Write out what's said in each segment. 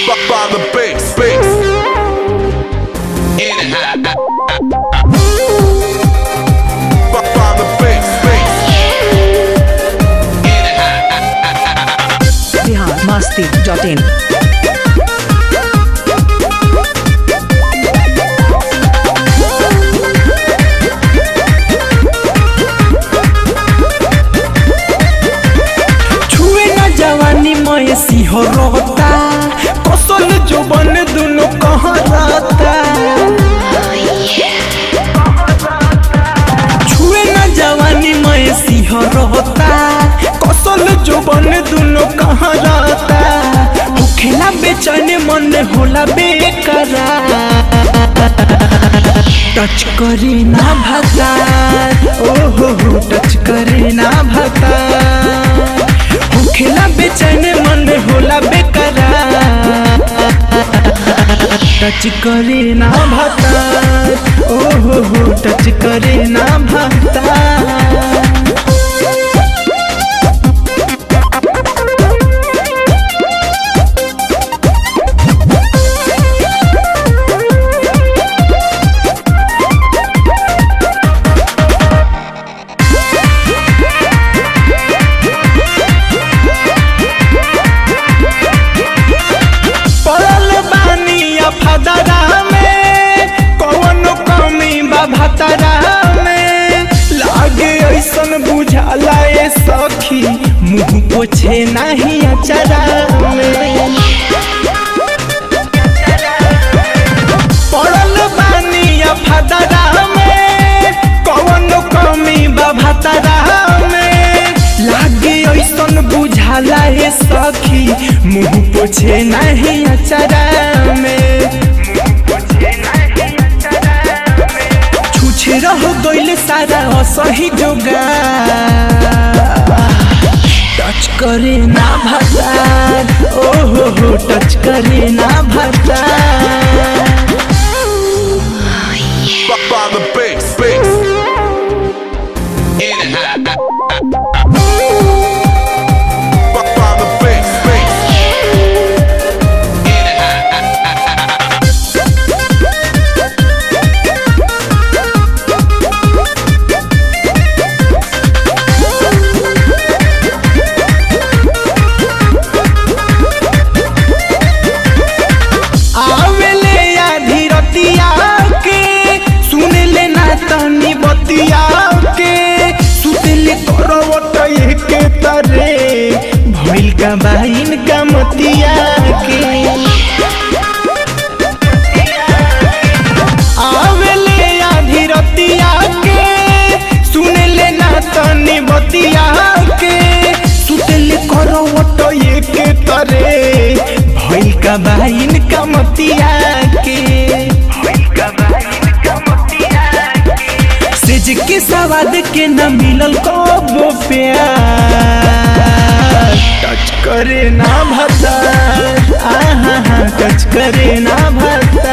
by the bass. In and out. By the bass. In and out. biharmasti.in Singh रोता कौशल जोबन दोनों कहाँ रहता छुए न जवानी मैं सिंह रोता कौशल जोबन दोनों कहाँ रहता खेला बेचैन मन होला बेकरार टच करे ना भाता ओहो टच करे ना भाता खेला बेचैन मन होला बेकरार टच करे ना भाता ओहो टच करे ना भाता बुझाला ये सखी मुँह पोछे नहीं अचरा में पड़ल बानी फदरा में कौन कमी बभतरा में लागे ऐसन बुझाला ये सखी मुँह पोछे नहीं अचरा में रह गइल सारा असही जोगा टच करे ना भाता ओहो टच करे ना भाता by the bass. In and out. By the bass. भइल का बाइन का मतिया के आवेले आधी रतिया के सुने ले ना तनी बतिया के सुतले करवट एक तरे भइल का बाइन का मतिया के सेज के सवाद के न मिलल कबो प्यार टच करे ना भाता आहा टच करे ना भाता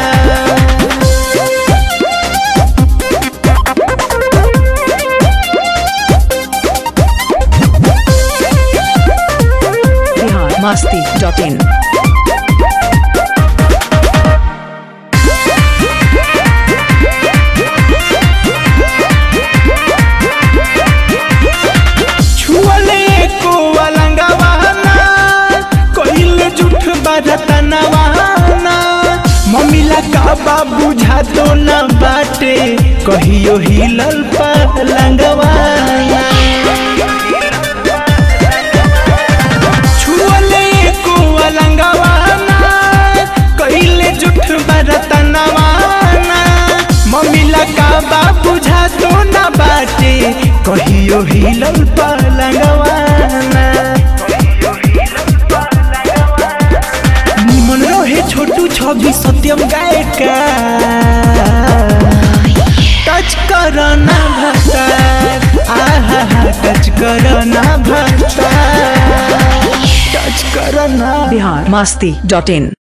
biharmasti.in मम्मीला का बाबू झातो न बाटे कहियो हिलल पलंगवाना छुअले को अलंगवाना कहिले जुठ बरतनवाना मम्मीला का बाबू झातो न बाटे कहियो हिलल पलंगवाना छोटू छवि सत्यम गायका टच करना भाता आहा टच करना भाता टच करना biharmasti.in